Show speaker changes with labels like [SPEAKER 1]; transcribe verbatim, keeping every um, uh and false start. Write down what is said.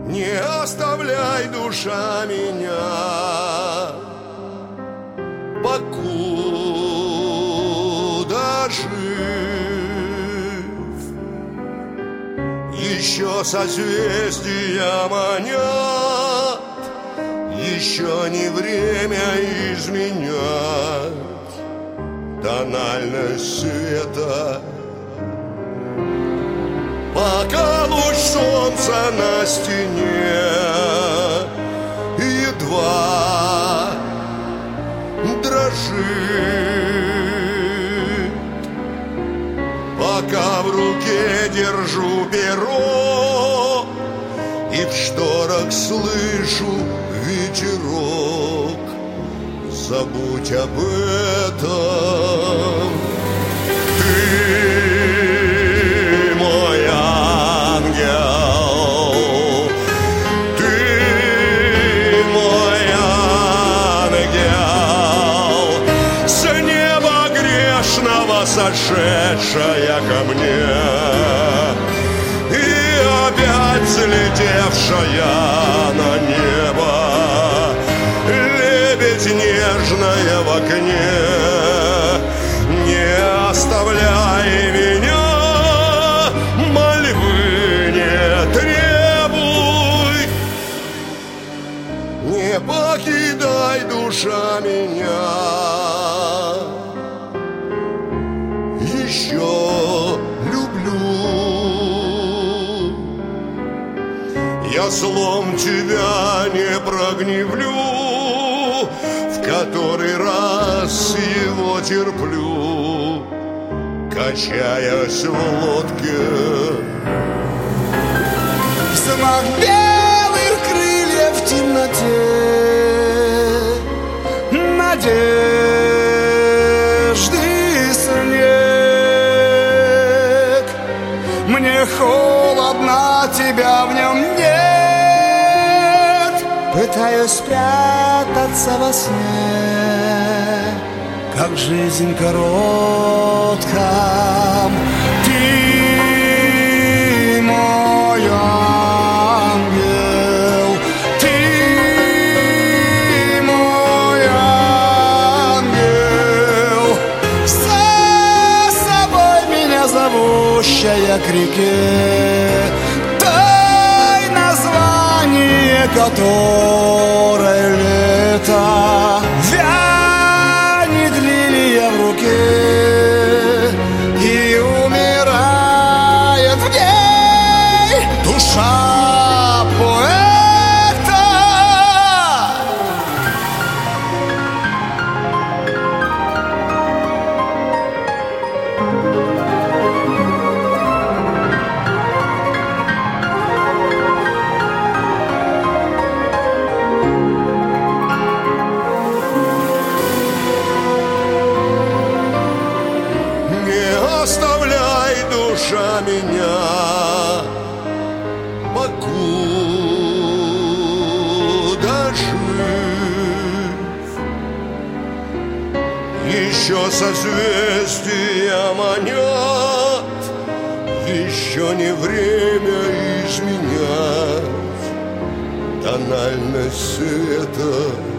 [SPEAKER 1] Не оставляй, душа, меня, покуда жив. Еще созвездия манят, еще не время изменять тональность света. Пока луч солнца на стене едва дрожит, пока в руке держу перо и в шторах слышу ветерок, забудь об этом. Ты мой ангел, ты мой ангел, с неба грешного сошедшая ко мне и опять взлетевшая на небо, лебедь нежная в окне. Не оставляй меня, мольбы не требуй, не покидай, душа, меня. Еще люблю, я злом тебя не прогневлю, в который раз его терплю, качаясь в лодке.
[SPEAKER 2] Взмах белых крыльев в темноте, надежды снег. Мне холодно, тебя в нем нет. Пытаюсь спрятаться во сне, как жизнь коротка. Ты мой ангел, ты мой ангел, за собой меня зовущая к реке, дай название которой лето. Вянет лилия в руке и умирает в ней душа поэта.
[SPEAKER 1] Оставляй, душа, меня, покуда жив. Еще созвездия манят, еще не время изменять тональность света.